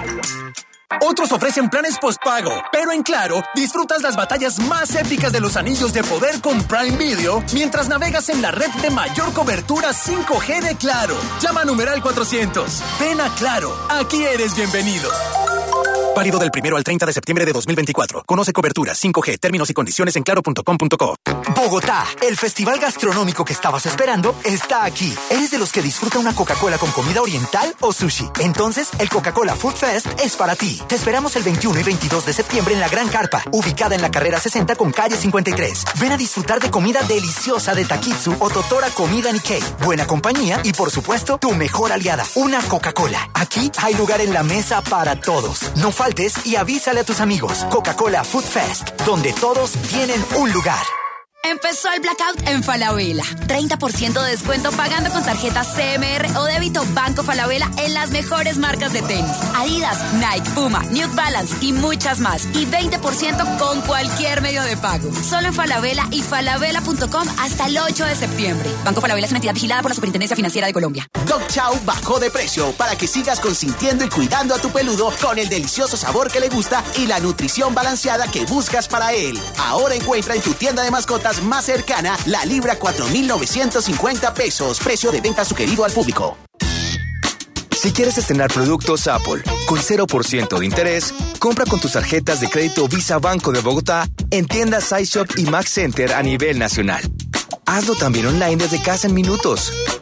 Otros ofrecen planes postpago, pero en Claro disfrutas las batallas más épicas de los anillos de poder con Prime Video mientras navegas en la red de mayor cobertura cinco G de Claro. Llama a numeral cuatrocientos. Ven a Claro, aquí eres bienvenido. Válido del primero al treinta de septiembre de dos mil veinticuatro. Conoce cobertura cinco G, términos y condiciones en claro punto com punto co. Bogotá, el festival gastronómico que estabas esperando está aquí. ¿Eres de los que disfruta una Coca-Cola con comida oriental o sushi? Entonces, el Coca-Cola Food Fest es para ti. Te esperamos el veintiuno y veintidós de septiembre en la Gran Carpa, ubicada en la carrera sesenta con calle cincuenta y tres. Ven a disfrutar de comida deliciosa de Takitsu o Totora Comida Nikkei. Buena compañía y, por supuesto, tu mejor aliada, una Coca-Cola. Aquí hay lugar en la mesa para todos. No faltes y avísale a tus amigos. Coca-Cola Food Fest, donde todos tienen un lugar. Empezó el blackout en Falabella. treinta por ciento de descuento pagando con tarjeta C M R o débito Banco Falabella en las mejores marcas de tenis. Adidas, Nike, Puma, New Balance y muchas más. Y veinte por ciento con cualquier medio de pago. Solo en Falabella y falabella punto com hasta el ocho de septiembre. Banco Falabella es una entidad vigilada por la Superintendencia Financiera de Colombia. Dog Chow bajó de precio para que sigas consintiendo y cuidando a tu peludo con el delicioso sabor que le gusta y la nutrición balanceada que buscas para él. Ahora encuentra en tu tienda de mascotas más cercana la libra cuatro mil novecientos cincuenta pesos, precio de venta sugerido al público. Si quieres estrenar productos Apple con cero por ciento de interés, compra con tus tarjetas de crédito Visa Banco de Bogotá en tiendas iShop y Max Center a nivel nacional. Hazlo también online desde casa en minutos.